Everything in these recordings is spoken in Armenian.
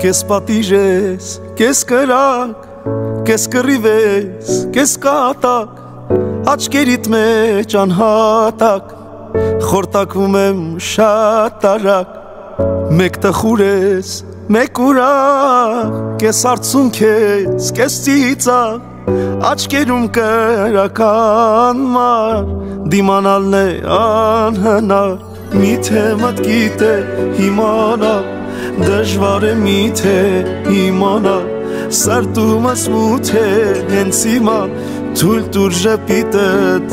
Կես պատիժես, կես կրակ, կես կռիվես, կես կատակ Աչկերիտ մեջ անհատակ Խորտակվում եմ շատ տարակ Մեկ տխուր ես, մեկ ուրախ Կես արցունք ես, կես ծիծաղ Աչկերում կրական մար Դիմանալն է անհնար Միթե մտքիտ է իմանալ Դժվար է միթե իմանալ Սրտումս մութ է հենց հիմա Թույլ տուր ժպիտդ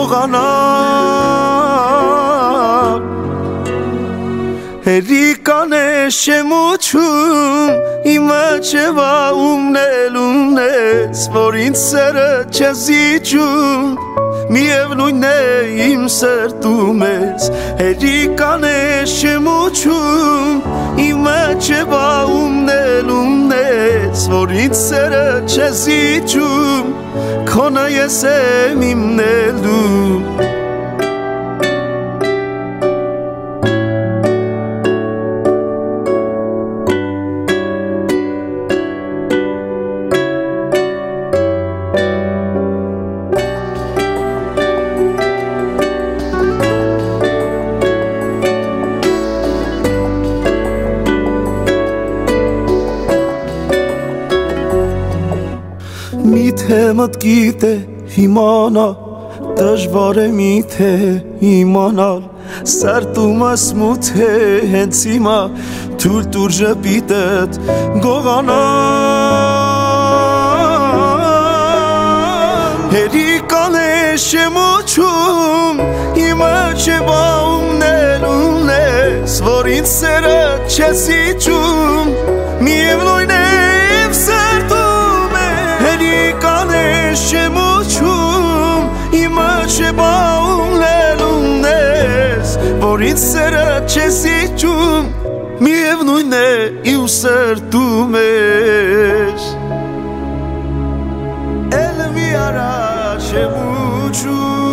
գողանալ Հերիկան է շեմուչում Իմը չևա ումնել ես Որ ինձ սերը չես իջում Միևնույն է իմ սրտում ես Հերիկան է շեմուչում Իմը չևա ումնել ես Որ ինձ սերը չես իջում Քոնը ես եմ իմնելու Միթե մտքիտ է իմանալ Դժվար է միթե իմանալ Սրտումս մութ է հենց հիմա Թույլ տուր ժպիտդ գողանալ Հերիկան է շեմուչում Իմը չևա ումնել ես Որ ինձ սերը չես իջում Միևնույն է իմ սրտում Հերիկան է շեմուչում Իմը չևա ումնել ես Որ ինձ սերը չես իջում Միևնույն է իմ սրտում Էլ մի արա շեմուչում